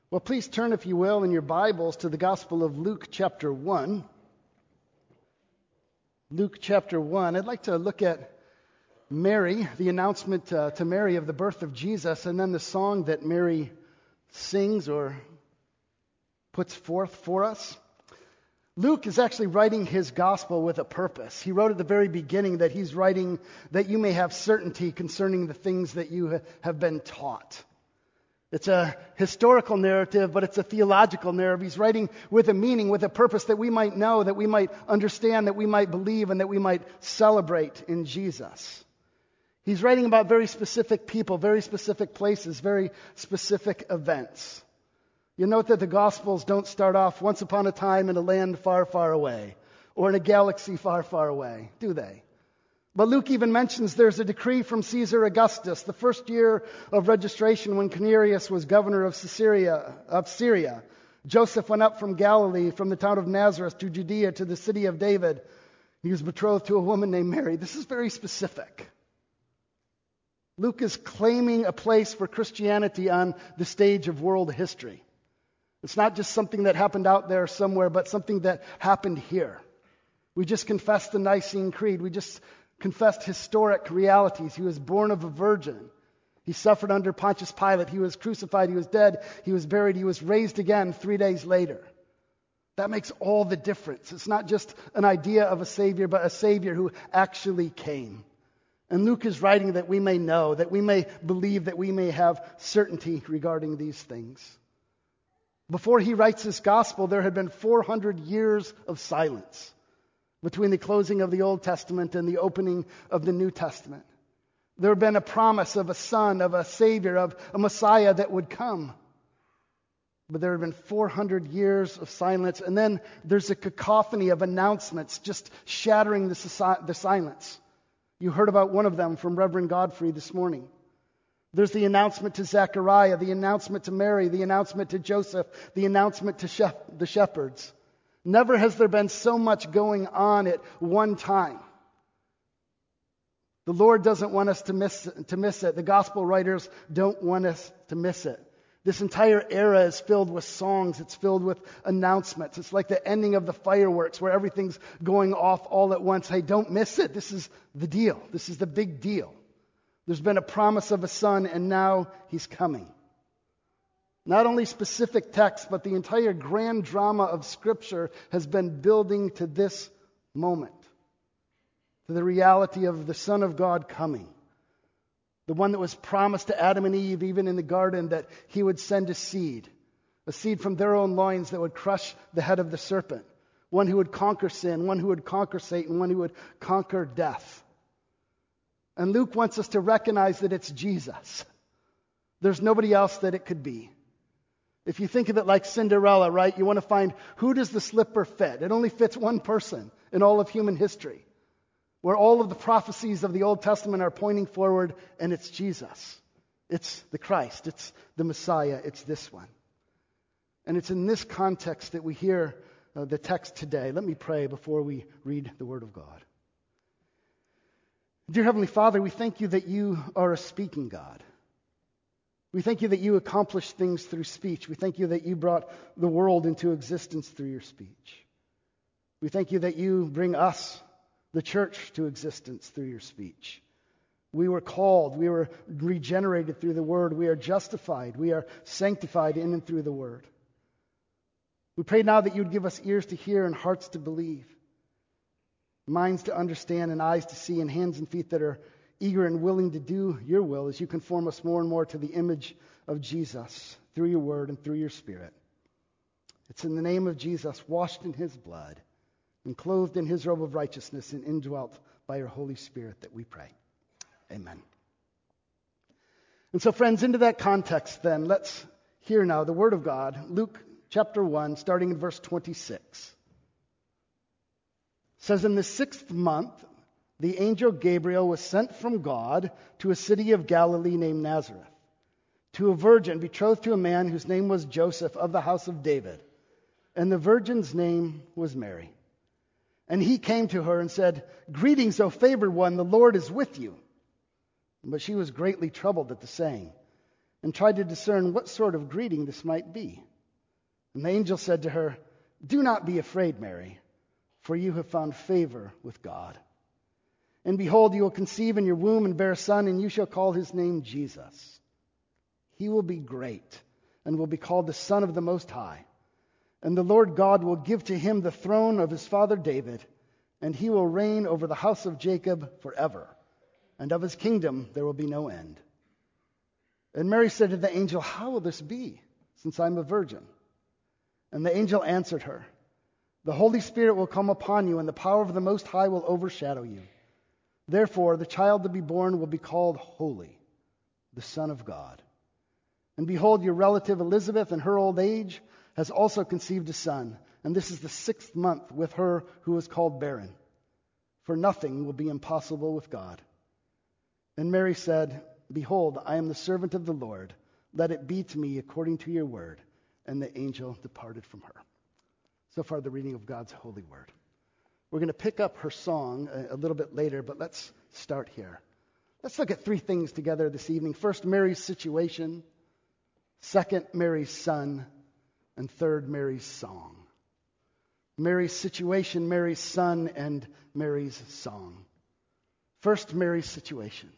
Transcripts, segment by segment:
Well, please turn, if you will, in your Bibles to the Gospel of Luke chapter 1. Luke chapter 1. I'd like to look at Mary, the announcement to Mary of the birth of Jesus, and then the song that Mary sings or puts forth for us. Luke is actually writing his gospel with a purpose. He wrote at the very beginning that he's writing that you may have certainty concerning the things that you have been taught. It's a historical narrative, but it's a theological narrative. He's writing with a meaning, with a purpose that we might know, that we might understand, that we might believe, and that we might celebrate in Jesus. He's writing about very specific people, very specific places, very specific events. You'll note that the Gospels don't start off once upon a time in a land far, far away, or in a galaxy far, far away, do they? But Luke even mentions there's a decree from Caesar Augustus, the first year of registration when Quirinius was governor of Syria. Joseph went up from Galilee, from the town of Nazareth to Judea, to the city of David. He was betrothed to a woman named Mary. This is very specific. Luke is claiming a place for Christianity on the stage of world history. It's not just something that happened out there somewhere, but something that happened here. We just confessed the Nicene Creed. We just confessed historic realities. He was born of a virgin. He suffered under Pontius Pilate. He was crucified. He was dead. He was buried. He was raised again 3 days later. That makes all the difference. It's not just an idea of a Savior, but a Savior who actually came. And Luke is writing that we may know, that we may believe, that we may have certainty regarding these things. Before he writes this gospel, there had been 400 years of silence between the closing of the Old Testament and the opening of the New Testament. There had been a promise of a son, of a Savior, of a Messiah that would come. But there had been 400 years of silence, and then there's a cacophony of announcements just shattering the silence. You heard about one of them from Reverend Godfrey this morning. There's the announcement to Zechariah, the announcement to Mary, the announcement to Joseph, the announcement to the shepherds. Never has there been so much going on at one time. The Lord doesn't want us to miss it. The gospel writers don't want us to miss it. This entire era is filled with songs. It's filled with announcements. It's like the ending of the fireworks where everything's going off all at once. Hey, don't miss it. This is the deal. This is the big deal. There's been a promise of a son, and now he's coming. Not only specific texts, but the entire grand drama of Scripture has been building to this moment, to the reality of the Son of God coming. The one that was promised to Adam and Eve, even in the garden, that he would send a seed from their own loins that would crush the head of the serpent, one who would conquer sin, one who would conquer Satan, one who would conquer death. And Luke wants us to recognize that it's Jesus. There's nobody else that it could be. If you think of it like Cinderella, right? You want to find who does the slipper fit? It only fits one person in all of human history, where all of the prophecies of the Old Testament are pointing forward, and it's Jesus. It's the Christ. It's the Messiah. It's this one. And it's in this context that we hear the text today. Let me pray before we read the Word of God. Dear Heavenly Father, we thank you that you are a speaking God. We thank you that you accomplish things through speech. We thank you that you brought the world into existence through your speech. We thank you that you bring us, the church, to existence through your speech. We were called. We were regenerated through the word. We are justified. We are sanctified in and through the word. We pray now that you would give us ears to hear and hearts to believe, minds to understand and eyes to see and hands and feet that are eager and willing to do your will as you conform us more and more to the image of Jesus through your word and through your Spirit. It's in the name of Jesus, washed in his blood and clothed in his robe of righteousness and indwelt by your Holy Spirit that we pray. Amen. And so, friends, into that context then, let's hear now the word of God. Luke chapter 1, starting in verse 26. It says, in the 6th month, the angel Gabriel was sent from God to a city of Galilee named Nazareth, to a virgin betrothed to a man whose name was Joseph of the house of David. And the virgin's name was Mary. And he came to her and said, "Greetings, O favored one, the Lord is with you." But she was greatly troubled at the saying, and tried to discern what sort of greeting this might be. And the angel said to her, "Do not be afraid, Mary, for you have found favor with God. And behold, you will conceive in your womb and bear a son, and you shall call his name Jesus. He will be great and will be called the Son of the Most High. And the Lord God will give to him the throne of his father David, and he will reign over the house of Jacob forever, and of his kingdom there will be no end." And Mary said to the angel, "How will this be, since I'm a virgin?" And the angel answered her, "The Holy Spirit will come upon you, and the power of the Most High will overshadow you. Therefore, the child to be born will be called Holy, the Son of God. And behold, your relative Elizabeth, in her old age, has also conceived a son, and this is the 6th month with her who is called barren. For nothing will be impossible with God." And Mary said, "Behold, I am the servant of the Lord. Let it be to me according to your word." And the angel departed from her. So far, the reading of God's holy word. We're going to pick up her song a little bit later, but let's start here. Let's look at 3 things together this evening. First, Mary's situation. Second, Mary's son. And third, Mary's song. Mary's situation, Mary's son, and Mary's song. First, Mary's situation.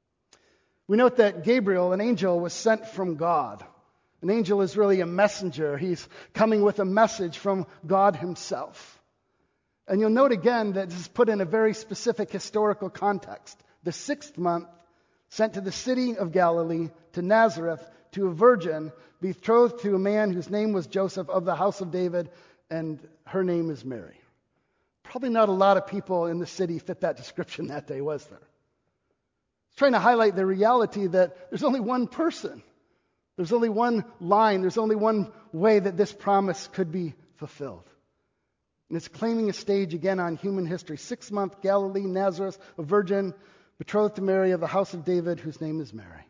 We note that Gabriel, an angel, was sent from God. An angel is really a messenger. He's coming with a message from God himself. And you'll note again that this is put in a very specific historical context. The 6th month, sent to the city of Galilee, to Nazareth, to a virgin, betrothed to a man whose name was Joseph, of the house of David, and her name is Mary. Probably not a lot of people in the city fit that description that day, was there? It's trying to highlight the reality that there's only one person. There's only one line. There's only one way that this promise could be fulfilled. And it's claiming a stage again on human history. 6th month, Galilee, Nazareth, a virgin, betrothed to Mary of the house of David, whose name is Mary.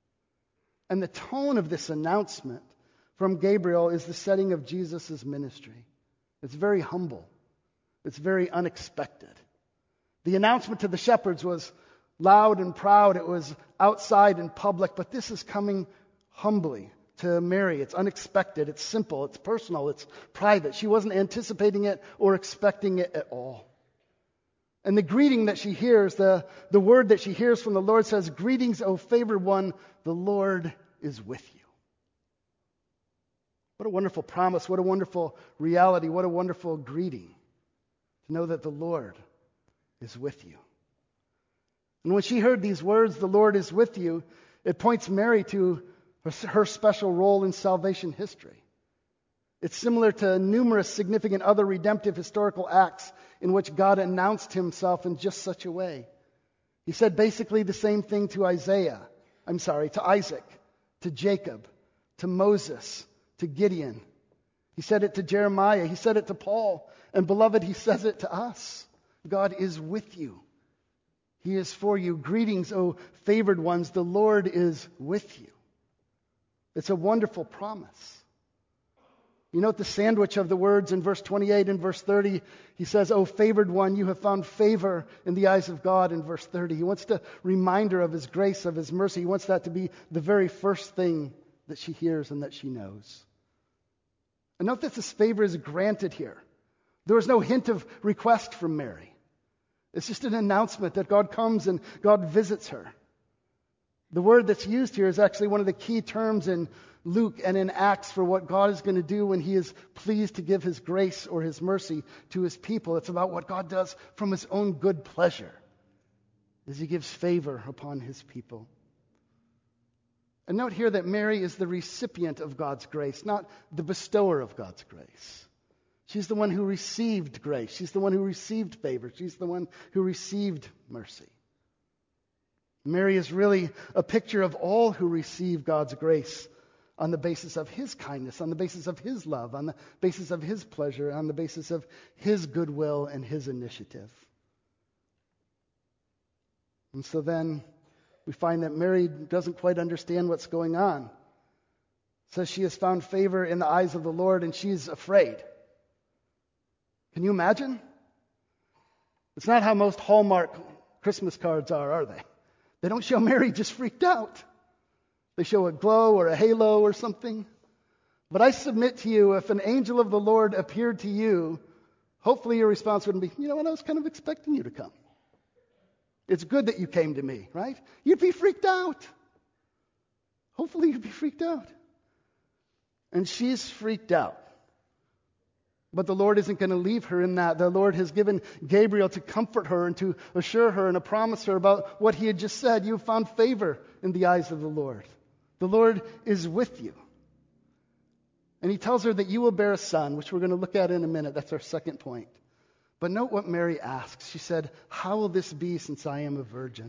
And the tone of this announcement from Gabriel is the setting of Jesus' ministry. It's very humble. It's very unexpected. The announcement to the shepherds was loud and proud. It was outside and public, but this is coming humbly to Mary. It's unexpected. It's simple. It's personal. It's private. She wasn't anticipating it or expecting it at all. And the greeting that she hears, the word that she hears from the Lord says, "Greetings, O favored one, the Lord is with you." What a wonderful promise. What a wonderful reality. What a wonderful greeting to know that the Lord is with you. And when she heard these words, "The Lord is with you," it points Mary to her special role in salvation history. It's similar to numerous significant other redemptive historical acts in which God announced himself in just such a way. He said basically the same thing to Isaac, to Jacob, to Moses, to Gideon. He said it to Jeremiah. He said it to Paul. And beloved, he says it to us. God is with you. He is for you. Greetings, O favored ones. The Lord is with you. It's a wonderful promise. You note the sandwich of the words in verse 28 and verse 30. He says, "O favored one, you have found favor in the eyes of God," in verse 30. He wants to remind her of his grace, of his mercy. He wants that to be the very first thing that she hears and that she knows. And note that this favor is granted here. There was no hint of request from Mary. It's just an announcement that God comes and God visits her. The word that's used here is actually one of the key terms in Luke and in Acts for what God is going to do when he is pleased to give his grace or his mercy to his people. It's about what God does from his own good pleasure as he gives favor upon his people. And note here that Mary is the recipient of God's grace, not the bestower of God's grace. She's the one who received grace. She's the one who received favor. She's the one who received mercy. Mary is really a picture of all who receive God's grace on the basis of his kindness, on the basis of his love, on the basis of his pleasure, on the basis of his goodwill and his initiative. And so then we find that Mary doesn't quite understand what's going on. It says she has found favor in the eyes of the Lord and she's afraid. Can you imagine? It's not how most Hallmark Christmas cards are they? They don't show Mary just freaked out. They show a glow or a halo or something. But I submit to you, if an angel of the Lord appeared to you, hopefully your response wouldn't be, you know what, I was kind of expecting you to come. It's good that you came to me, right? You'd be freaked out. Hopefully you'd be freaked out. And she's freaked out. But the Lord isn't going to leave her in that. The Lord has given Gabriel to comfort her and to assure her and to promise her about what he had just said. You have found favor in the eyes of the Lord. The Lord is with you. And he tells her that you will bear a son, which we're going to look at in a minute. That's our second point. But note what Mary asks. She said, how will this be since I am a virgin?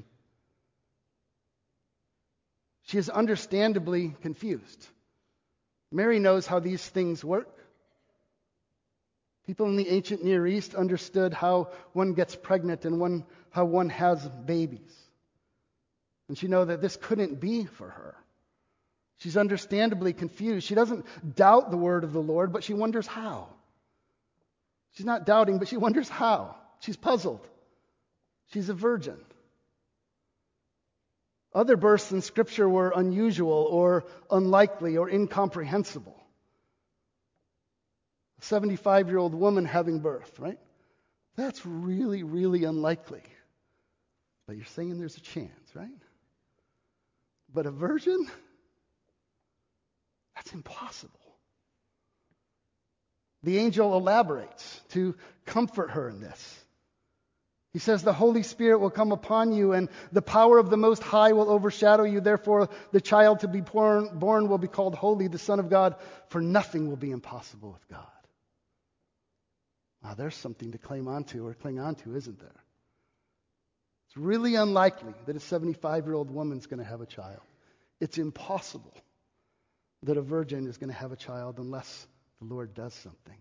She is understandably confused. Mary knows how these things work. People in the ancient Near East understood how one gets pregnant and how one has babies. And she knows that this couldn't be for her. She's understandably confused. She doesn't doubt the word of the Lord, but she wonders how. She's not doubting, but she wonders how. She's puzzled. She's a virgin. Other births in Scripture were unusual or unlikely or incomprehensible. A 75-year-old woman having birth, right? That's really, really unlikely. But you're saying there's a chance, right? But a virgin? That's impossible. The angel elaborates to comfort her in this. He says, the Holy Spirit will come upon you, and the power of the Most High will overshadow you. Therefore, the child to be born will be called Holy, the Son of God, for nothing will be impossible with God. Now, there's something to cling on to, isn't there? It's really unlikely that a 75-year-old woman's going to have a child. It's impossible that a virgin is going to have a child unless the Lord does something.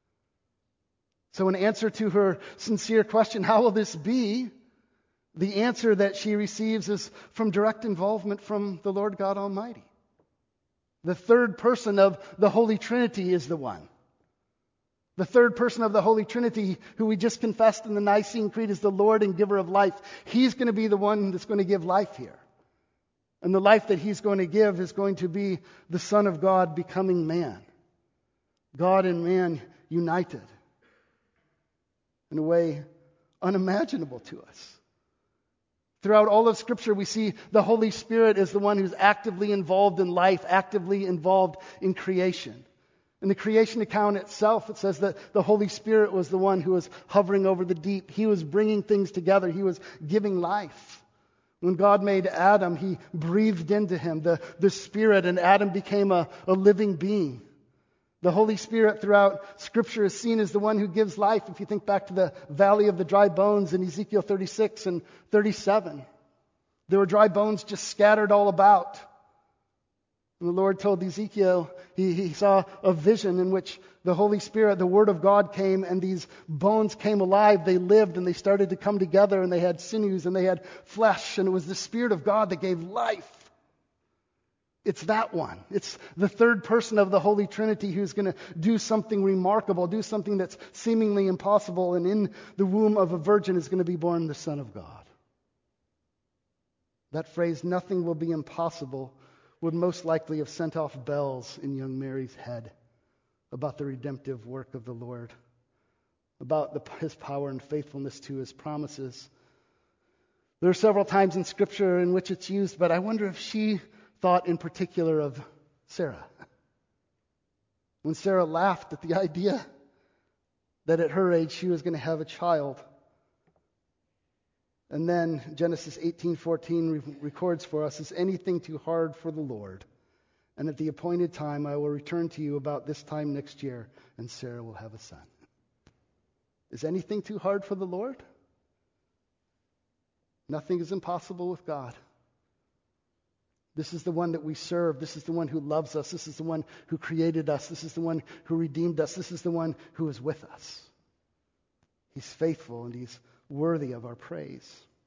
So in answer to her sincere question, how will this be? The answer that she receives is from direct involvement from the Lord God Almighty. The third person of the Holy Trinity is the one. The third person of the Holy Trinity, who we just confessed in the Nicene Creed, is the Lord and giver of life. He's going to be the one that's going to give life here. And the life that he's going to give is going to be the Son of God becoming man. God and man united in a way unimaginable to us. Throughout all of Scripture, we see the Holy Spirit as the one who's actively involved in life, actively involved in creation. In the creation account itself, it says that the Holy Spirit was the one who was hovering over the deep. He was bringing things together. He was giving life. When God made Adam, he breathed into him the Spirit, and Adam became a living being. The Holy Spirit throughout Scripture is seen as the one who gives life. If you think back to the valley of the dry bones in Ezekiel 36 and 37, there were dry bones just scattered all about. And the Lord told Ezekiel, he saw a vision in which the Holy Spirit, the Word of God came, and these bones came alive. They lived, and they started to come together, and they had sinews, and they had flesh, and it was the Spirit of God that gave life. It's that one. It's the third person of the Holy Trinity who's going to do something remarkable, do something that's seemingly impossible, and in the womb of a virgin is going to be born the Son of God. That phrase, nothing will be impossible, would most likely have sent off bells in young Mary's head about the redemptive work of the Lord, about his power and faithfulness to his promises. There are several times in Scripture in which it's used, but I wonder if she thought in particular of Sarah. When Sarah laughed at the idea that at her age she was going to have a child. And then Genesis 18:14 records for us, is anything too hard for the Lord? And at the appointed time I will return to you about this time next year, and Sarah will have a son. Is anything too hard for the Lord? Nothing is impossible with God. This is the one that we serve. This is the one who loves us. This is the one who created us. This is the one who redeemed us. This is the one who is with us. He's faithful and he's worthy of our praise.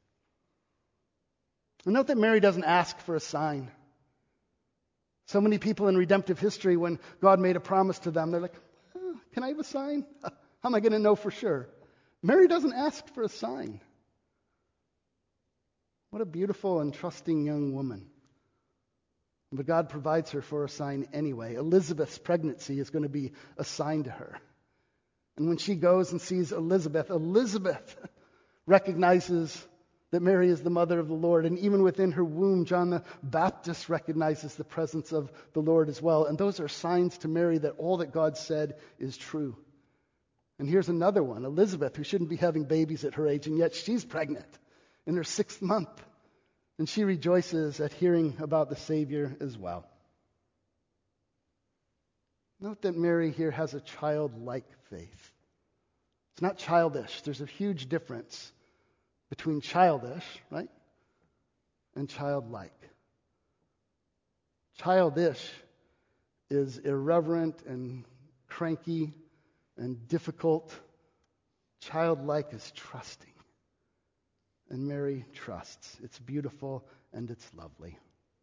And note that Mary doesn't ask for a sign. So many people in redemptive history, when God made a promise to them, they're like, can I have a sign? How am I going to know for sure? Mary doesn't ask for a sign. What a beautiful and trusting young woman. But God provides her for a sign anyway. Elizabeth's pregnancy is going to be a sign to her. And when she goes and sees Elizabeth, Elizabeth recognizes that Mary is the mother of the Lord. And even within her womb, John the Baptist recognizes the presence of the Lord as well. And those are signs to Mary that all that God said is true. And here's another one, Elizabeth, who shouldn't be having babies at her age, and yet she's pregnant in her 6th month. And she rejoices at hearing about the Savior as well. Note that Mary here has a childlike faith. It's not childish. There's a huge difference between childish, right, and childlike. Childish is irreverent and cranky and difficult. Childlike is trusting. And Mary trusts. It's beautiful and it's lovely.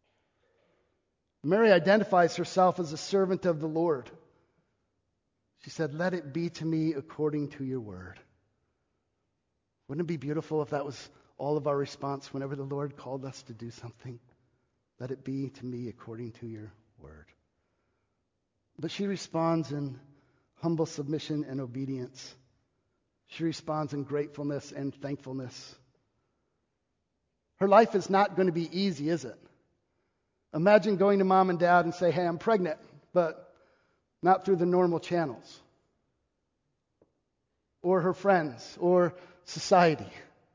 Mary identifies herself as a servant of the Lord. She said, "Let it be to me according to your word." Wouldn't it be beautiful if that was all of our response whenever the Lord called us to do something? Let it be to me according to your word. But she responds in humble submission and obedience. She responds in gratefulness and thankfulness. Her life is not going to be easy, is it? Imagine going to mom and dad and say, "Hey, I'm pregnant," but not through the normal channels. Or her friends, or society.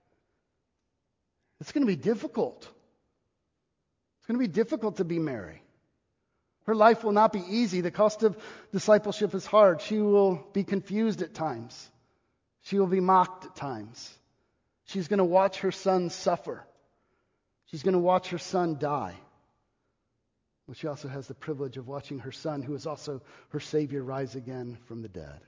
It's going to be difficult. It's going to be difficult to be Mary. Her life will not be easy. The cost of discipleship is hard. She will be confused at times. She will be mocked at times. She's going to watch her son suffer. She's going to watch her son die. But she also has the privilege of watching her son, who is also her Savior, rise again from the dead.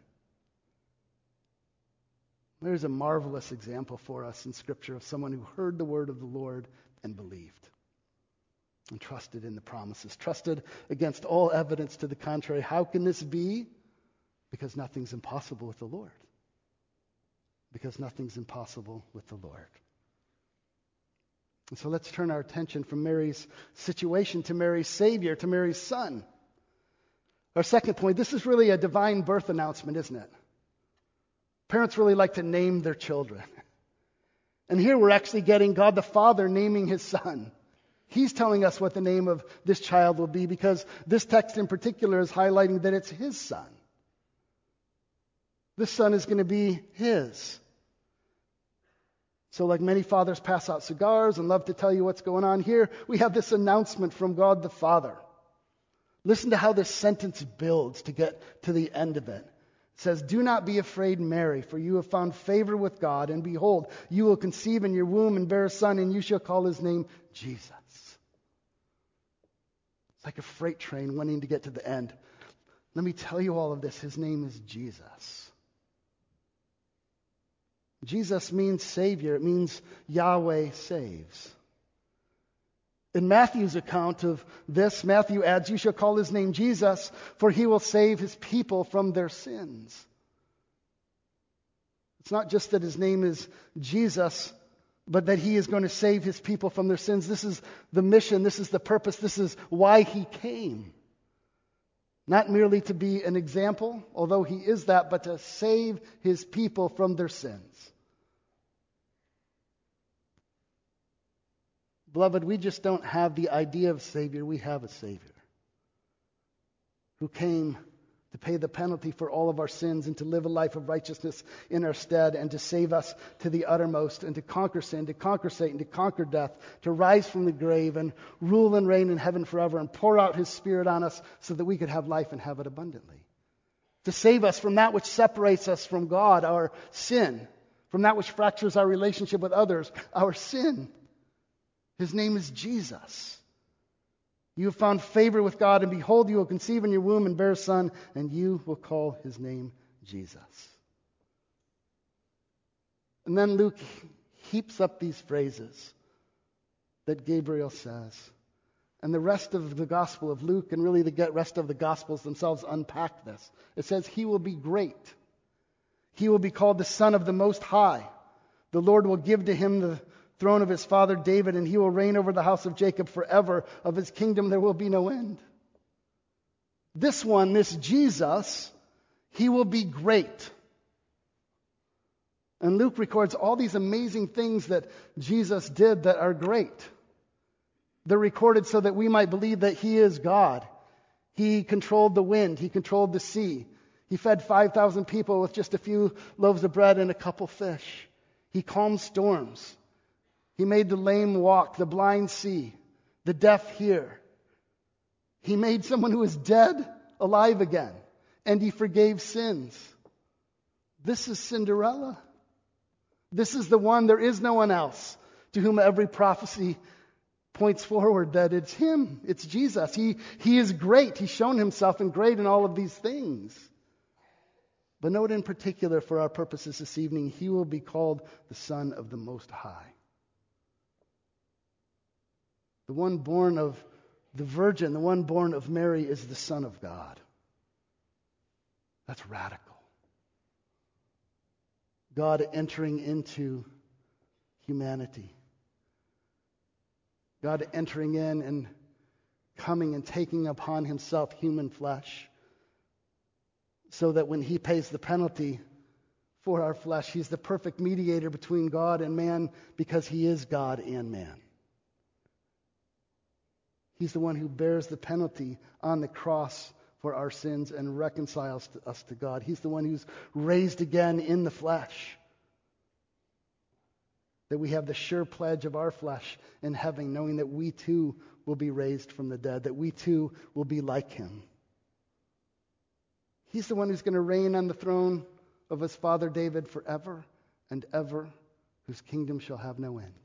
There's a marvelous example for us in Scripture of someone who heard the word of the Lord and believed and trusted in the promises, trusted against all evidence to the contrary. How can this be? Because nothing's impossible with the Lord. Because nothing's impossible with the Lord. And so let's turn our attention from Mary's situation to Mary's Savior, to Mary's Son. Our second point, this is really a divine birth announcement, isn't it? Parents really like to name their children. And here we're actually getting God the Father naming his Son. He's telling us what the name of this child will be, because this text in particular is highlighting that it's his Son. This Son is going to be his. So like many fathers pass out cigars and love to tell you what's going on, here we have this announcement from God the Father. Listen to how this sentence builds to get to the end of it. It says, "Do not be afraid, Mary, for you have found favor with God, and behold, you will conceive in your womb and bear a son, and you shall call his name Jesus." It's like a freight train wanting to get to the end. Let me tell you all of this. His name is Jesus. Jesus means Savior. It means Yahweh saves. In Matthew's account of this, Matthew adds, "You shall call his name Jesus, for he will save his people from their sins." It's not just that his name is Jesus, but that he is going to save his people from their sins. This is the mission. This is the purpose. This is why he came. Not merely to be an example, although he is that, but to save his people from their sins. Beloved, we just don't have the idea of Savior. We have a Savior who came to pay the penalty for all of our sins and to live a life of righteousness in our stead and to save us to the uttermost and to conquer sin, to conquer Satan, to conquer death, to rise from the grave and rule and reign in heaven forever and pour out his Spirit on us so that we could have life and have it abundantly. To save us from that which separates us from God, our sin, from that which fractures our relationship with others, our sin. His name is Jesus. You have found favor with God, and behold, you will conceive in your womb and bear a son, and you will call his name Jesus. And then Luke heaps up these phrases that Gabriel says. And the rest of the Gospel of Luke, and really the rest of the Gospels themselves, unpack this. It says, "He will be great. He will be called the Son of the Most High. The Lord will give to him the throne of his father David, and he will reign over the house of Jacob forever. Of his kingdom there will be no end. This one, this Jesus, he will be great. And Luke records all these amazing things that Jesus did that are great. They're recorded so that we might believe that he is God. He controlled the wind. He controlled the sea. He fed 5,000 people with just a few loaves of bread and a couple fish. He calmed storms. He made the lame walk, the blind see, the deaf hear. He made someone who was dead alive again, and he forgave sins. This is Cinderella. This is the one, there is no one else to whom every prophecy points forward that it's him, it's Jesus. He is great. He's shown himself and great in all of these things. But note in particular for our purposes this evening, he will be called the Son of the Most High. The one born of the Virgin, the one born of Mary is the Son of God. That's radical. God entering into humanity. God entering in and coming and taking upon himself human flesh, so that when he pays the penalty for our flesh, he's the perfect mediator between God and man, because he is God and man. He's the one who bears the penalty on the cross for our sins and reconciles us to God. He's the one who's raised again in the flesh, that we have the sure pledge of our flesh in heaven, knowing that we too will be raised from the dead, that we too will be like him. He's the one who's going to reign on the throne of his father David forever and ever, whose kingdom shall have no end.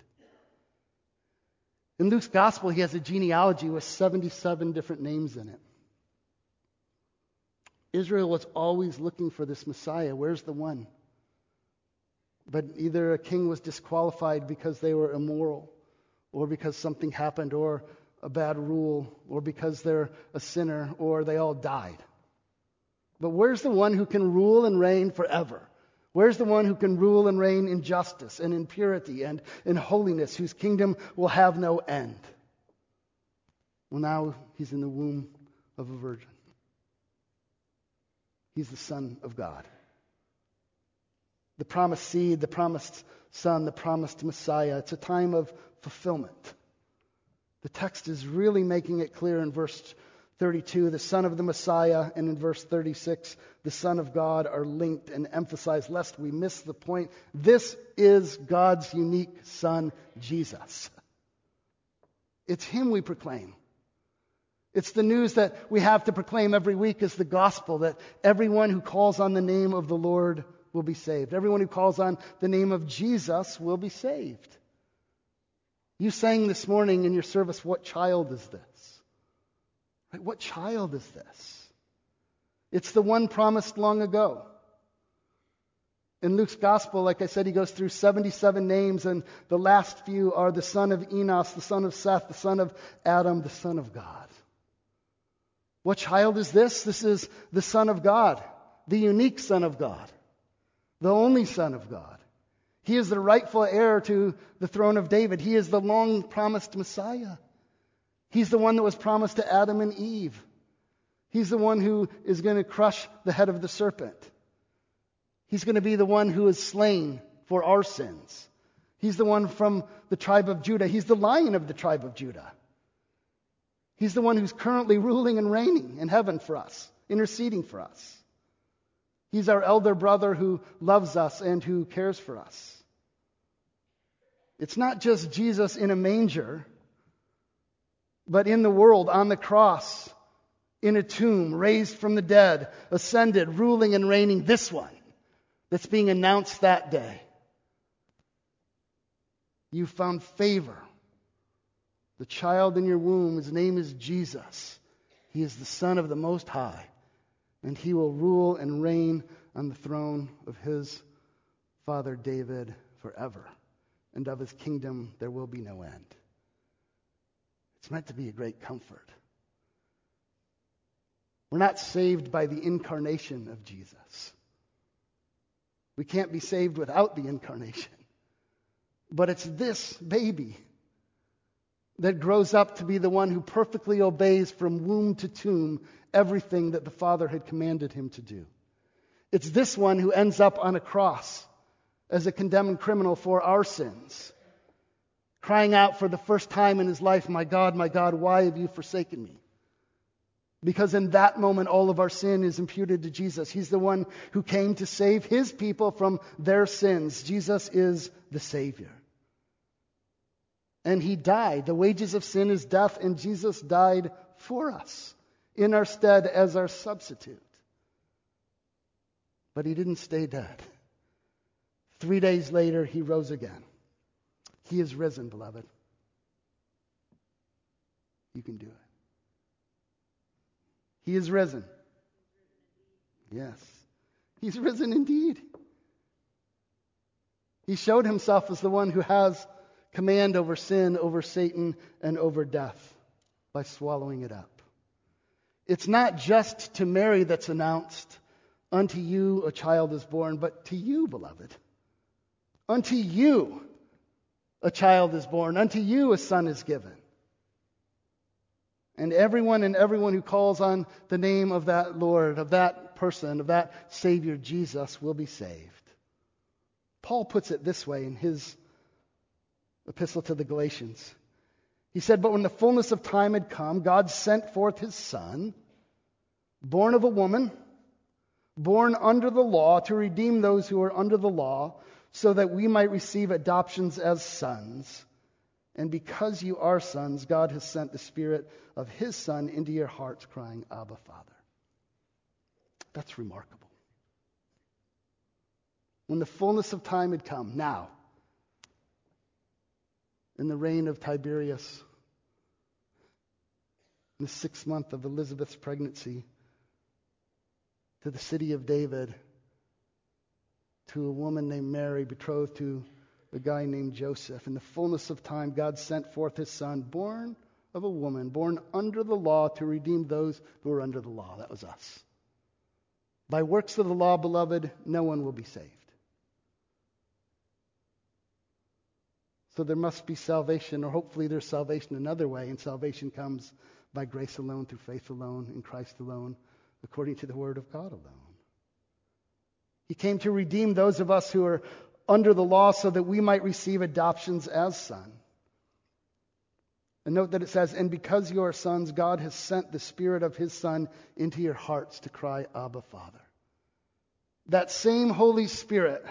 In Luke's gospel, he has a genealogy with 77 different names in it. Israel was always looking for this Messiah. Where's the one? But either a king was disqualified because they were immoral, or because something happened, or a bad rule, or because they're a sinner, or they all died. But where's the one who can rule and reign forever? Where's the one who can rule and reign in justice and in purity and in holiness, whose kingdom will have no end? Well, now he's in the womb of a virgin. He's the Son of God. The promised seed, the promised Son, the promised Messiah. It's a time of fulfillment. The text is really making it clear in verse 32, the Son of the Messiah, and in verse 36, the Son of God are linked and emphasized, lest we miss the point. This is God's unique Son, Jesus. It's him we proclaim. It's the news that we have to proclaim every week as the gospel, that everyone who calls on the name of the Lord will be saved. Everyone who calls on the name of Jesus will be saved. You sang this morning in your service, what child is this? Right? What child is this? It's the one promised long ago. In Luke's gospel, like I said, he goes through 77 names, and the last few are the son of Enos, the son of Seth, the son of Adam, the Son of God. What child is this? This is the Son of God, the unique Son of God, the only Son of God. He is the rightful heir to the throne of David. He is the long-promised Messiah. He's the one that was promised to Adam and Eve. He's the one who is going to crush the head of the serpent. He's going to be the one who is slain for our sins. He's the one from the tribe of Judah. He's the Lion of the tribe of Judah. He's the one who's currently ruling and reigning in heaven for us, interceding for us. He's our elder brother who loves us and who cares for us. It's not just Jesus in a manger, but in the world, on the cross, in a tomb, raised from the dead, ascended, ruling and reigning, this one that's being announced that day. You found favor. The child in your womb, his name is Jesus. He is the Son of the Most High, and he will rule and reign on the throne of his father David forever, and of his kingdom there will be no end. It's meant to be a great comfort. We're not saved by the incarnation of Jesus. We can't be saved without the incarnation. But it's this baby that grows up to be the one who perfectly obeys from womb to tomb everything that the Father had commanded him to do. It's this one who ends up on a cross as a condemned criminal for our sins, crying out for the first time in his life, my God, why have you forsaken me?" Because in that moment, all of our sin is imputed to Jesus. He's the one who came to save his people from their sins. Jesus is the Savior. And he died. The wages of sin is death, and Jesus died for us in our stead as our substitute. But he didn't stay dead. 3 days later, he rose again. He is risen, beloved. You can do it. He is risen. Yes. He's risen indeed. He showed himself as the one who has command over sin, over Satan, and over death by swallowing it up. It's not just to Mary that's announced, "Unto you a child is born," but to you, beloved. Unto you a child is born. Unto you a son is given. And everyone who calls on the name of that Lord, of that person, of that Savior, Jesus, will be saved. Paul puts it this way in his epistle to the Galatians. He said, "But when the fullness of time had come, God sent forth his Son, born of a woman, born under the law, to redeem those who are under the law, so that we might receive adoptions as sons. And because you are sons, God has sent the Spirit of his Son into your hearts, crying, Abba, Father." That's remarkable. When the fullness of time had come, now, in the reign of Tiberius, in the 6th month of Elizabeth's pregnancy, to the city of David, to a woman named Mary, betrothed to a guy named Joseph. In the fullness of time, God sent forth his Son, born of a woman, born under the law, to redeem those who are under the law. That was us. By works of the law, beloved, no one will be saved. So there must be salvation, or hopefully there's salvation another way, and salvation comes by grace alone, through faith alone, in Christ alone, according to the Word of God alone. He came to redeem those of us who are under the law so that we might receive adoptions as sons. And note that it says, "And because you are sons, God has sent the Spirit of his Son into your hearts to cry, Abba, Father." That same Holy Spirit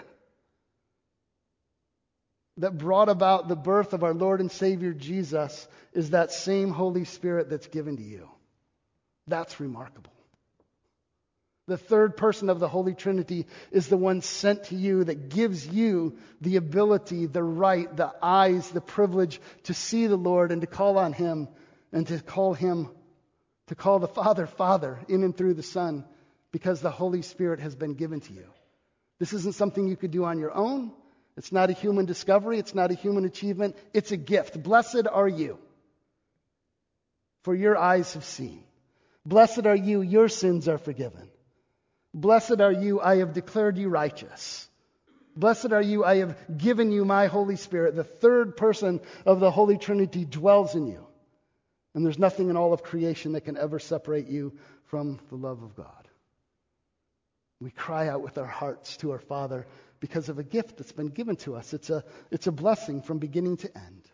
that brought about the birth of our Lord and Savior Jesus is that same Holy Spirit that's given to you. That's remarkable. The third person of the Holy Trinity is the one sent to you that gives you the ability, the right, the eyes, the privilege to see the Lord and to call on him and to call the Father, Father, in and through the Son, because the Holy Spirit has been given to you. This isn't something you could do on your own. It's not a human discovery. It's not a human achievement. It's a gift. Blessed are you, for your eyes have seen. Blessed are you, your sins are forgiven. Blessed are you, I have declared you righteous. Blessed are you, I have given you my Holy Spirit. The third person of the Holy Trinity dwells in you. And there's nothing in all of creation that can ever separate you from the love of God. We cry out with our hearts to our Father because of a gift that's been given to us. It's a blessing from beginning to end.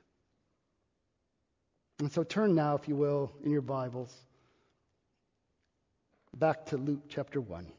And so turn now, if you will, in your Bibles, back to Luke chapter 1.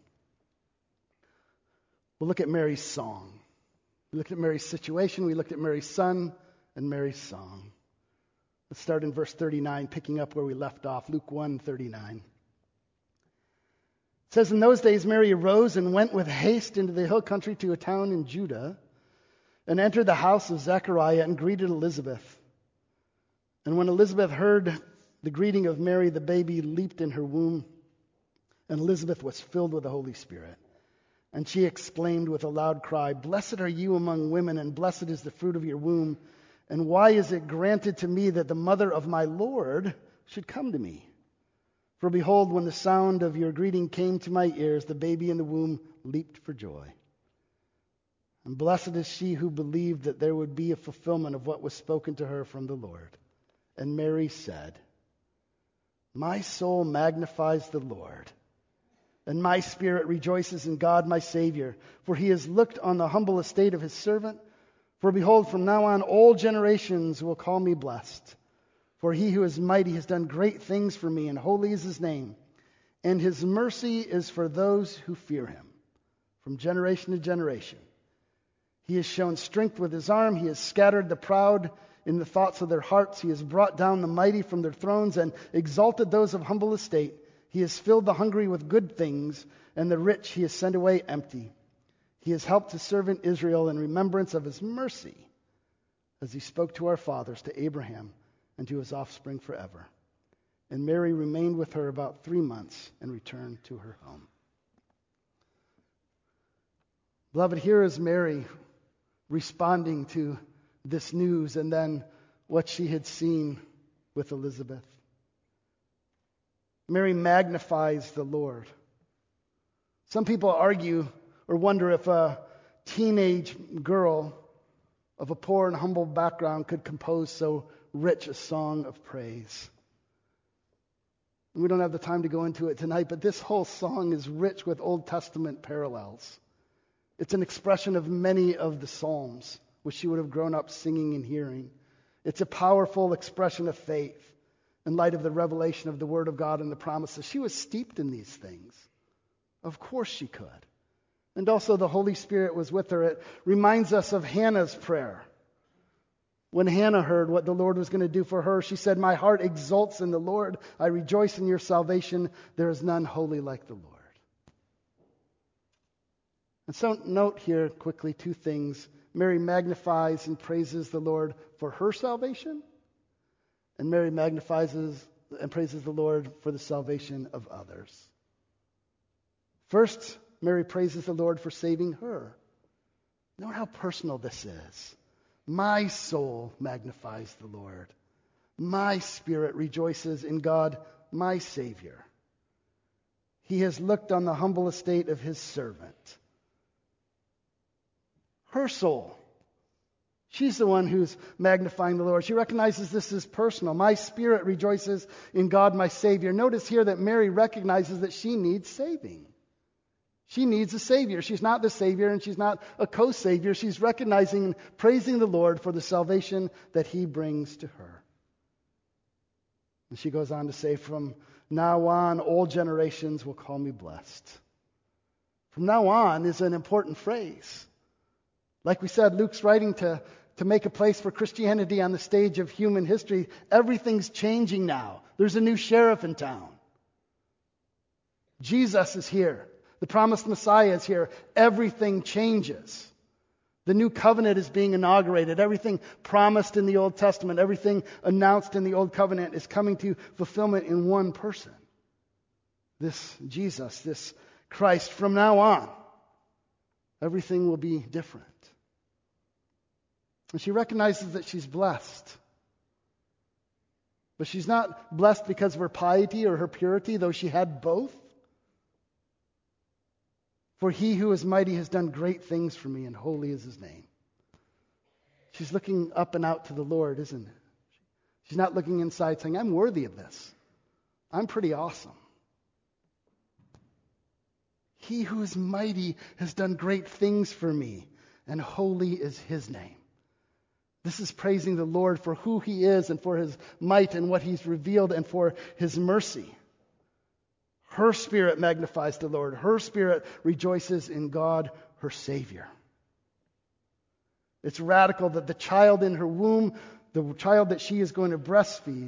We'll look at Mary's song. We looked at Mary's situation. We looked at Mary's son and Mary's song. Let's start in verse 39, picking up where we left off. Luke 1:39. It says, "In those days Mary arose and went with haste into the hill country to a town in Judah, and entered the house of Zechariah and greeted Elizabeth. And when Elizabeth heard the greeting of Mary, the baby leaped in her womb, and Elizabeth was filled with the Holy Spirit. And she exclaimed with a loud cry, 'Blessed are you among women, and blessed is the fruit of your womb. And why is it granted to me that the mother of my Lord should come to me? For behold, when the sound of your greeting came to my ears, the baby in the womb leaped for joy.' And blessed is she who believed that there would be a fulfillment of what was spoken to her from the Lord. And Mary said, my soul magnifies the Lord, and my spirit rejoices in God my Savior, for he has looked on the humble estate of his servant. For behold, from now on all generations will call me blessed. For he who is mighty has done great things for me, and holy is his name. And his mercy is for those who fear him, from generation to generation. He has shown strength with his arm. He has scattered the proud in the thoughts of their hearts. He has brought down the mighty from their thrones and exalted those of humble estate. He has filled the hungry with good things, and the rich he has sent away empty. He has helped his servant Israel in remembrance of his mercy, as he spoke to our fathers, to Abraham, and to his offspring forever. And Mary remained with her about 3 months and returned to her home. Beloved, here is Mary responding to this news and then what she had seen with Elizabeth. Mary magnifies the Lord. Some people argue or wonder if a teenage girl of a poor and humble background could compose so rich a song of praise. We don't have the time to go into it tonight, but this whole song is rich with Old Testament parallels. It's an expression of many of the Psalms, which she would have grown up singing and hearing. It's a powerful expression of faith in light of the revelation of the Word of God and the promises. She was steeped in these things. Of course she could. And also the Holy Spirit was with her. It reminds us of Hannah's prayer. When Hannah heard what the Lord was going to do for her, she said, my heart exults in the Lord. I rejoice in your salvation. There is none holy like the Lord. And so note here quickly 2 things. Mary magnifies and praises the Lord for her salvation. And Mary magnifies and praises the Lord for the salvation of others. First, Mary praises the Lord for saving her. Note how personal this is. My soul magnifies the Lord. My spirit rejoices in God, my Savior. He has looked on the humble estate of his servant. Her soul. She's the one who's magnifying the Lord. She recognizes this is personal. My spirit rejoices in God, my Savior. Notice here that Mary recognizes that she needs saving. She needs a Savior. She's not the Savior and she's not a co-Savior. She's recognizing and praising the Lord for the salvation that he brings to her. And she goes on to say, from now on, all generations will call me blessed. From now on is an important phrase. Like we said, Luke's writing to make a place for Christianity on the stage of human history. Everything's changing now. There's a new sheriff in town. Jesus is here. The promised Messiah is here. Everything changes. The new covenant is being inaugurated. Everything promised in the Old Testament, everything announced in the Old Covenant is coming to fulfillment in one person. This Jesus, this Christ. From now on, everything will be different. And she recognizes that she's blessed. But she's not blessed because of her piety or her purity, though she had both. For he who is mighty has done great things for me, and holy is his name. She's looking up and out to the Lord, isn't it? She's not looking inside saying, I'm worthy of this. I'm pretty awesome. He who is mighty has done great things for me, and holy is his name. This is praising the Lord for who he is and for his might and what he's revealed and for his mercy. Her spirit magnifies the Lord. Her spirit rejoices in God, her Savior. It's radical that the child in her womb, the child that she is going to breastfeed,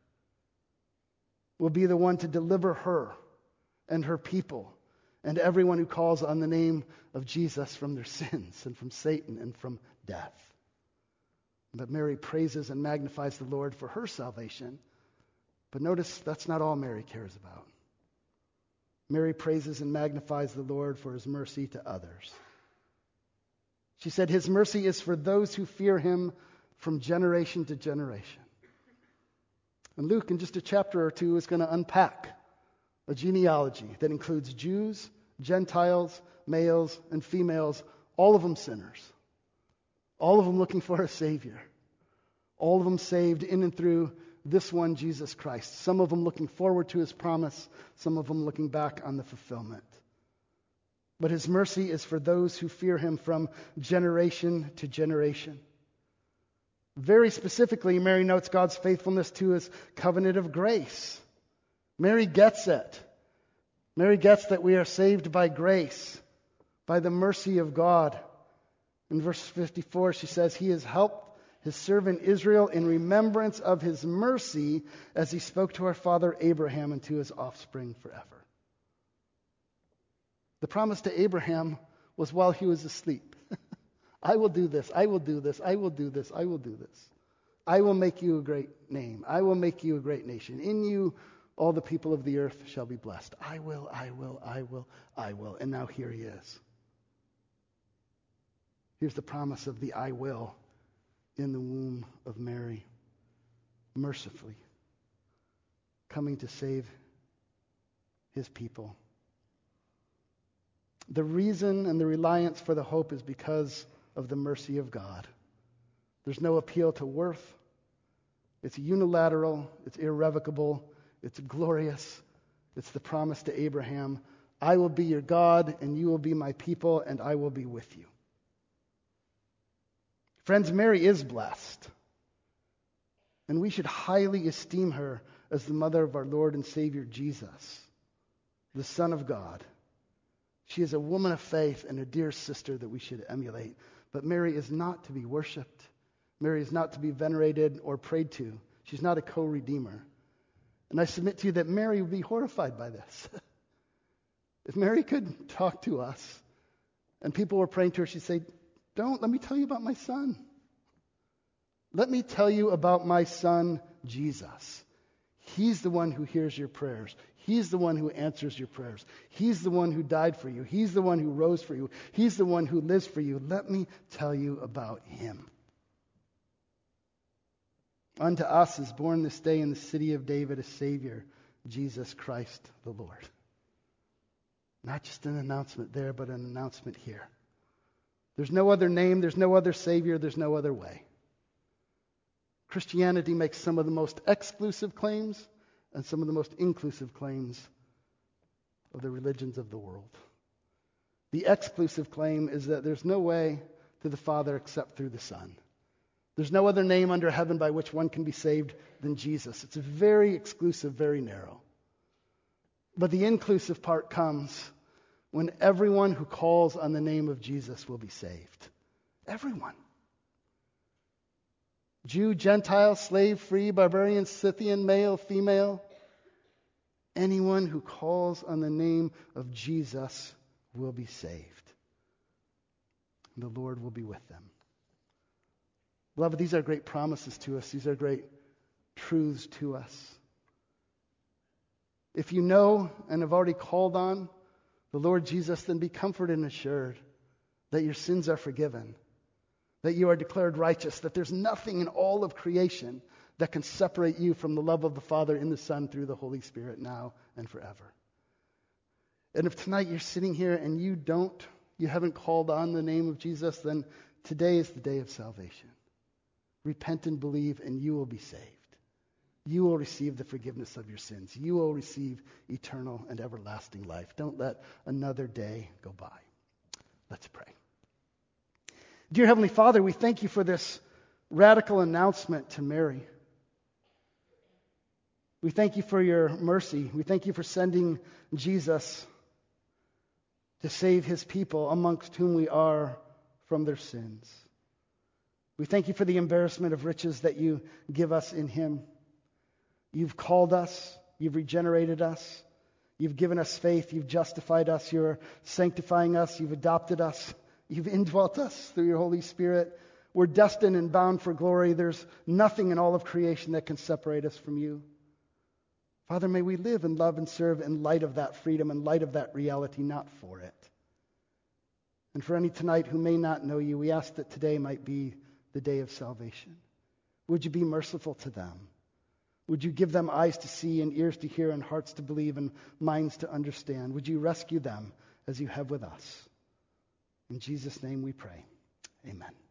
will be the one to deliver her and her people and everyone who calls on the name of Jesus from their sins and from Satan and from death. But Mary praises and magnifies the Lord for her salvation. But notice that's not all Mary cares about. Mary praises and magnifies the Lord for his mercy to others. She said his mercy is for those who fear him from generation to generation. And Luke, in just a chapter or two, is going to unpack a genealogy that includes Jews, Gentiles, males, and females, All of them sinners. All of them looking for a Savior. All of them saved in and through this one, Jesus Christ. Some of them looking forward to his promise. Some of them looking back on the fulfillment. But his mercy is for those who fear him from generation to generation. Very specifically, Mary notes God's faithfulness to his covenant of grace. Mary gets it. Mary gets that we are saved by grace, by the mercy of God. In verse 54, she says, he has helped his servant Israel in remembrance of his mercy as he spoke to our father Abraham and to his offspring forever. The promise to Abraham was while he was asleep. I will do this, I will do this, I will do this, I will do this. I will make you a great name. I will make you a great nation. In you, all the people of the earth shall be blessed. I will, I will, I will, I will. And now here he is. Here's the promise of the I will in the womb of Mary, mercifully coming to save his people. The reason and the reliance for the hope is because of the mercy of God. There's no appeal to worth. It's unilateral. It's irrevocable. It's glorious. It's the promise to Abraham, I will be your God, and you will be my people, and I will be with you. Friends, Mary is blessed. And we should highly esteem her as the mother of our Lord and Savior Jesus, the Son of God. She is a woman of faith and a dear sister that we should emulate. But Mary is not to be worshipped. Mary is not to be venerated or prayed to. She's not a co-redeemer. And I submit to you that Mary would be horrified by this. If Mary could talk to us and people were praying to her, she'd say, let me tell you about my son. Let me tell you about my son, Jesus. He's the one who hears your prayers. He's the one who answers your prayers. He's the one who died for you. He's the one who rose for you. He's the one who lives for you. Let me tell you about him. Unto us is born this day in the city of David a Savior, Jesus Christ the Lord. Not just an announcement there, but an announcement here. There's no other name, there's no other Savior, there's no other way. Christianity makes some of the most exclusive claims and some of the most inclusive claims of the religions of the world. The exclusive claim is that there's no way to the Father except through the Son. There's no other name under heaven by which one can be saved than Jesus. It's very exclusive, very narrow. But the inclusive part comes when everyone who calls on the name of Jesus will be saved. Everyone. Jew, Gentile, slave, free, barbarian, Scythian, male, female. Anyone who calls on the name of Jesus will be saved. And the Lord will be with them. Beloved, these are great promises to us. These are great truths to us. If you know and have already called on the Lord Jesus, then be comforted and assured that your sins are forgiven, that you are declared righteous, that there's nothing in all of creation that can separate you from the love of the Father in the Son through the Holy Spirit now and forever. And if tonight you're sitting here and you haven't called on the name of Jesus, then today is the day of salvation. Repent and believe, and you will be saved. You will receive the forgiveness of your sins. You will receive eternal and everlasting life. Don't let another day go by. Let's pray. Dear Heavenly Father, we thank you for this radical announcement to Mary. We thank you for your mercy. We thank you for sending Jesus to save his people, amongst whom we are, from their sins. We thank you for the embarrassment of riches that you give us in him. You've called us. You've regenerated us. You've given us faith. You've justified us. You're sanctifying us. You've adopted us. You've indwelt us through your Holy Spirit. We're destined and bound for glory. There's nothing in all of creation that can separate us from you. Father, may we live and love and serve in light of that freedom, in light of that reality, not for it. And for any tonight who may not know you, we ask that today might be the day of salvation. Would you be merciful to them? Would you give them eyes to see and ears to hear and hearts to believe and minds to understand? Would you rescue them as you have with us? In Jesus' name we pray. Amen.